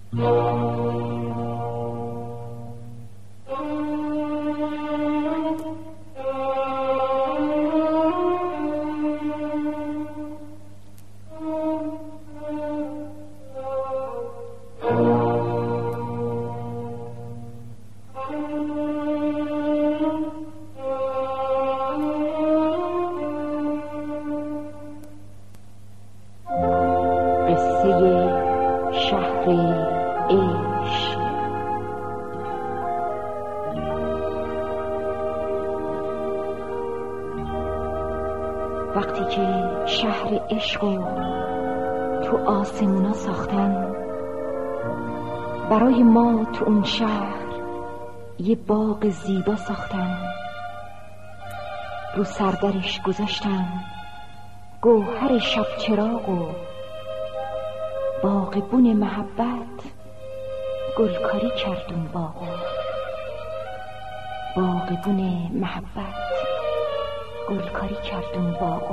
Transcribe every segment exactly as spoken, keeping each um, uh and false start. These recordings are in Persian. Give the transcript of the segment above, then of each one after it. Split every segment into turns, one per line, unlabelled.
وقتی که شهر عشقو تو آسمونا ساختن، برای ما تو اون شهر یه باغ زیبا ساختن، رو سردرش گذاشتن گوهر شب چراغ و باغبون محبت گلکاری کردون باغو. باغبون محبت گلکاری کردون باغو.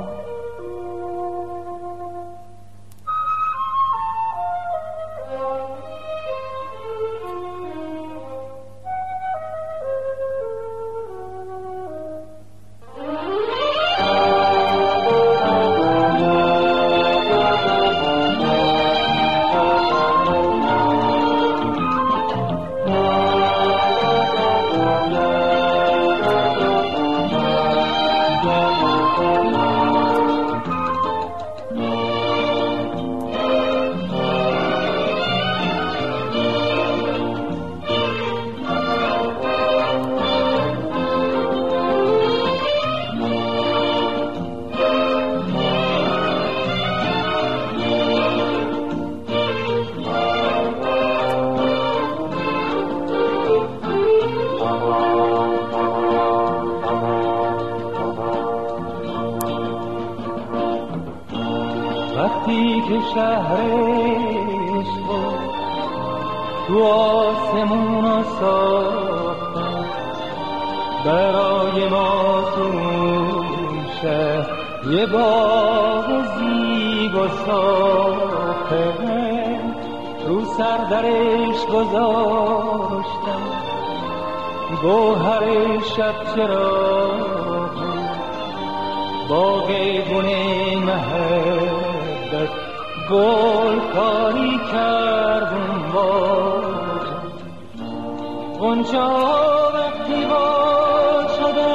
وقتی که شهر عشق تو آسمون ساختن، برای ما تو شهر یه باغ زیبا ساختن، رو سردرش گذاشتن گوهر شب چراغ، باغبون محبت گلکاری کردم باغ. اونجا وقتی وا شده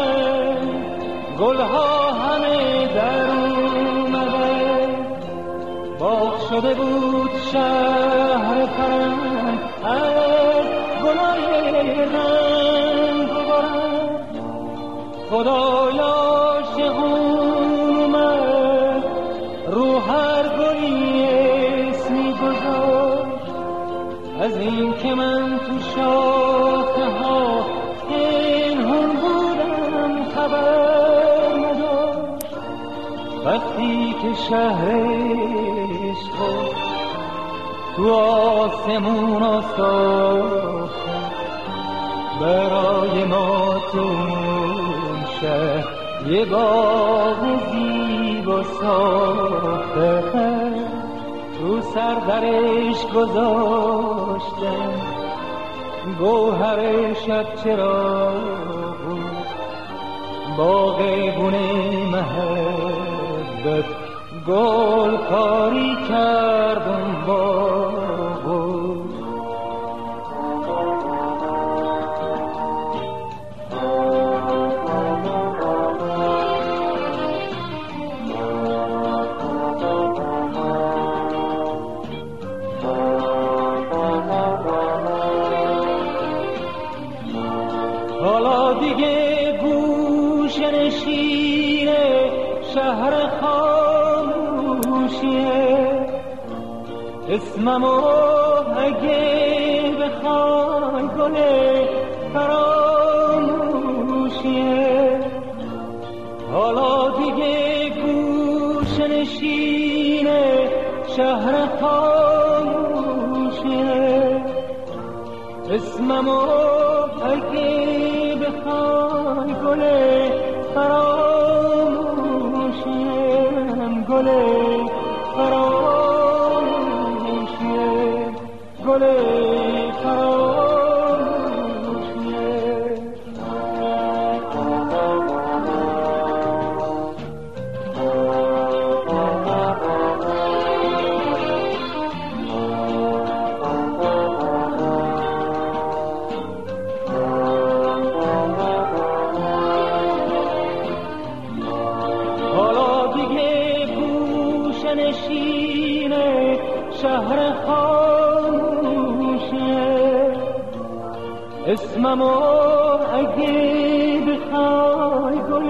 گلها همه در اومده، باغ شده بود شهر فرنگ از گلای رنگ و برنگ. خدایا عاشقون اومد رو هر گلی اسمی گذاشت، از این که من تو شاخه ها پنهون بودم خبر نداشت. وقتی که شهر عشق تو آسمون ساختن، برای ما تو شهر یه باغ زیبا ساختن، رو سردرش گذاشتن گوهر شب چراغ، باغبون محبت گلکاری کردم باغ. حالا دیگه گوش نشین شهر خاموشیه، اسممو اگه بخوای گل فراموشیه. حالا دیگه گوش نشین شهر خاموشیه، اسممو اگه بخوای گل فراموشیم، گل فراموشیم، گل گل فراموشیه. حالا دیگه گوشه نشینه شهر خاموشه، اسممو اگه بخوای گل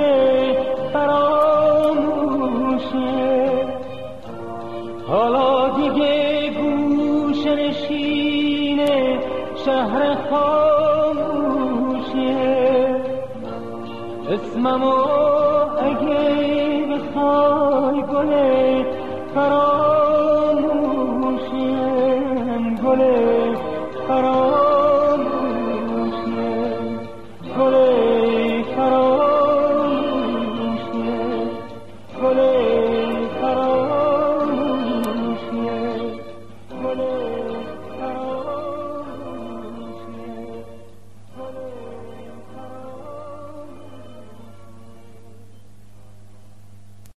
فراموشه. حالا دیگه گوشه نشینه شهر خاموشه، اسممو اگه بخوای گل فراموشه، گل